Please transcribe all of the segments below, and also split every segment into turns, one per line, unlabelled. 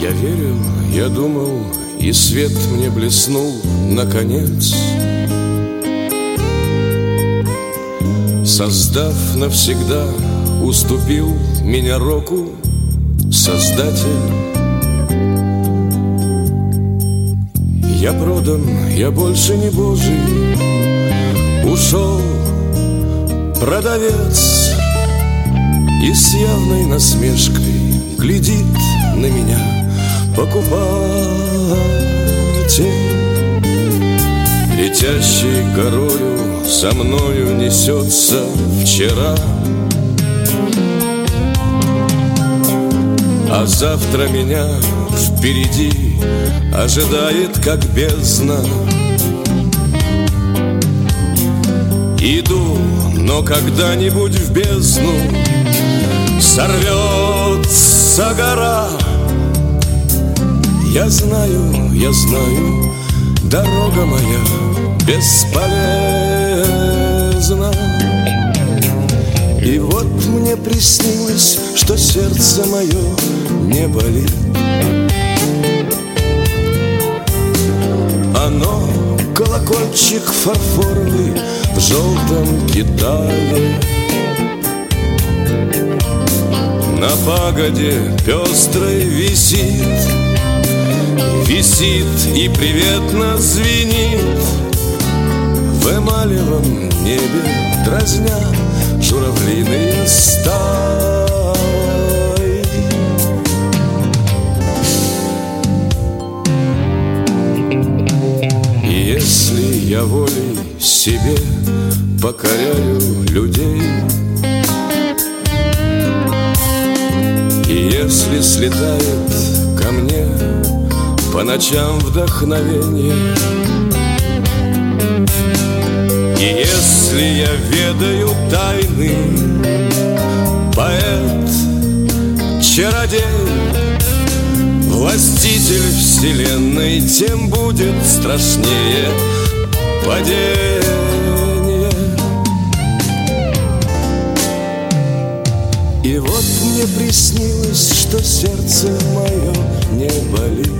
Я верил, я думал, и свет мне блеснул наконец, создав навсегда, уступил меня року Создатель. Я продан, я больше не Божий, ушел продавец и с явной насмешкой глядит на меня покупатель, летящей горою со мною несется вчера, а завтра меня впереди ожидает, как бездна. Иду, но когда-нибудь в бездну сорвется гора. Я знаю, дорога моя бесполезна. И вот мне приснилось, что сердце мое не болит. Оно колокольчик фарфоровый в желтом Китае. На пагоде пестрой висит, висит и приветно звенит. В эмалевом небе дразня журавлиные стаи. И если я волей себе покоряю людей, и если слетает ко мне по ночам вдохновение, и если я ведаю тайны, поэт, чародей, властитель вселенной, тем будет страшнее падение. И вот мне приснилось, что сердце мое не болит.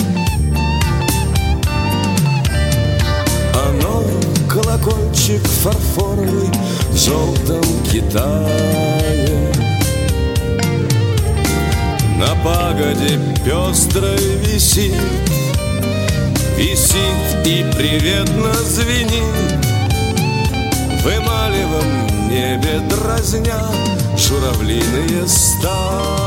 Оно колокольчик фарфоровый в желтом Китае. На пагоде пестрой висит, висит и приветно звенит. В эмалевом небе дразня журавлиные стаи.